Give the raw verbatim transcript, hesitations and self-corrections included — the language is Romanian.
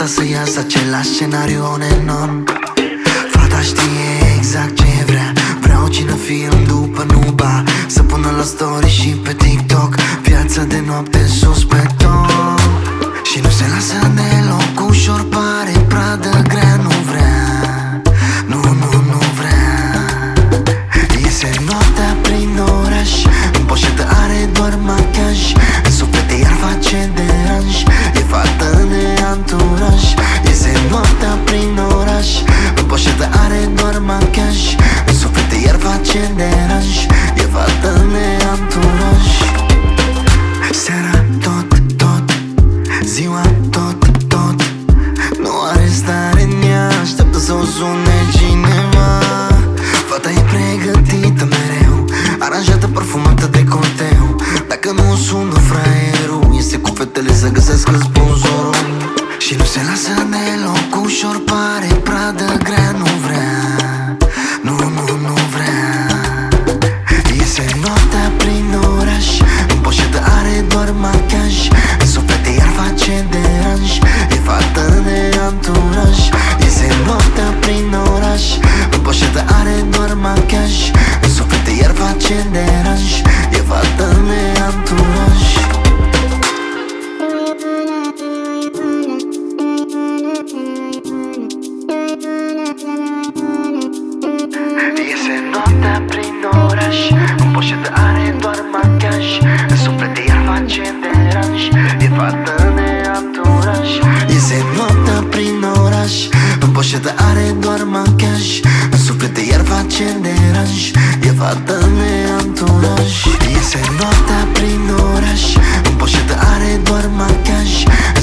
gata să iasă același scenariu on and on. Fata știe exact ce vrea, vrea o cinefilm după Nuba, să pună la story și pe TikTok viața de noapte sus pe tot. Și nu se lasă deloc ușor, pare pradă grea, nu vrea, nu, nu, nu vrea. Iese noaptea prin oraș, în poșetă are doar machiaj, în suflete iar face deranj, e fată de anturaj. Iese noaptea prin oraș, în poșetă are doar machiaj, în suflete iar face deranj, e fată de anturaj. Seara tot, tot, ziua tot, tot, nu are stare în ea, așteaptă să o sune cineva. Fata e pregătită mereu, aranjată, parfumată de colteu. Dacă nu o sună fraierul, iese cu fetele să găsească sponsorul. Și nu se lasă deloc ușor, pare pradă grea, nu vrea, nu, nu, nu vrea. Iese noaptea prin oraș, în poșetă are doar machiaj, în suflete iar face deranj, e fată de anturaj. Iese noaptea prin oraș, în poșetă are doar machiaj, în suflete iar face deranj, e fată de anturaj. Iese noaptea prin oraș, în poșetă are doar machiaj, în suflete iar face deranj, e fată de anturaj. Iese noaptea prin oraș, în poșetă are doar machiaj, în suflete iar face deranj, e fată de anturaj. Iese noaptea prin oraș, în poșetă are doar machiaj,